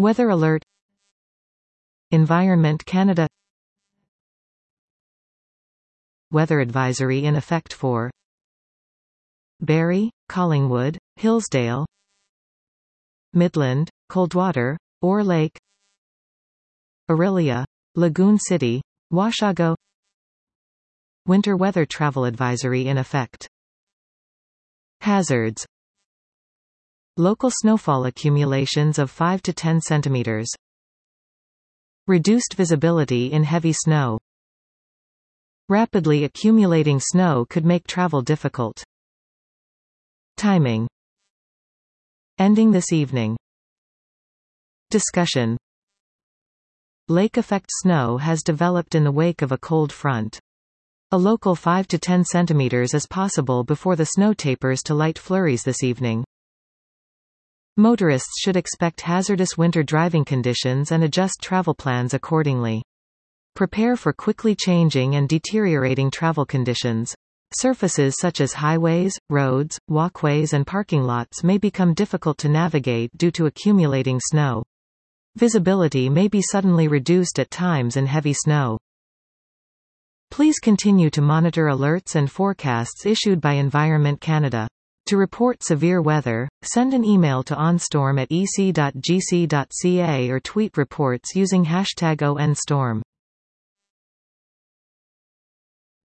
Weather alert. Environment Canada. Weather advisory in effect for Barrie, Collingwood, Hillsdale, Midland, Coldwater, Orr Lake, Orillia, Lagoon City, Washago. Winter weather travel advisory in effect. Hazards. Local snowfall accumulations of 5 to 10 centimeters. Reduced visibility in heavy snow. Rapidly accumulating snow could make travel difficult. Timing. Ending this evening. Discussion. Lake effect snow has developed in the wake of a cold front. A local 5 to 10 centimeters is possible before the snow tapers to light flurries this evening. Motorists should expect hazardous winter driving conditions and adjust travel plans accordingly. Prepare for quickly changing and deteriorating travel conditions. Surfaces such as highways, roads, walkways and parking lots may become difficult to navigate due to accumulating snow. Visibility may be suddenly reduced at times in heavy snow. Please continue to monitor alerts and forecasts issued by Environment Canada. To report severe weather, send an email to onstorm@ec.gc.ca or tweet reports using #ONStorm.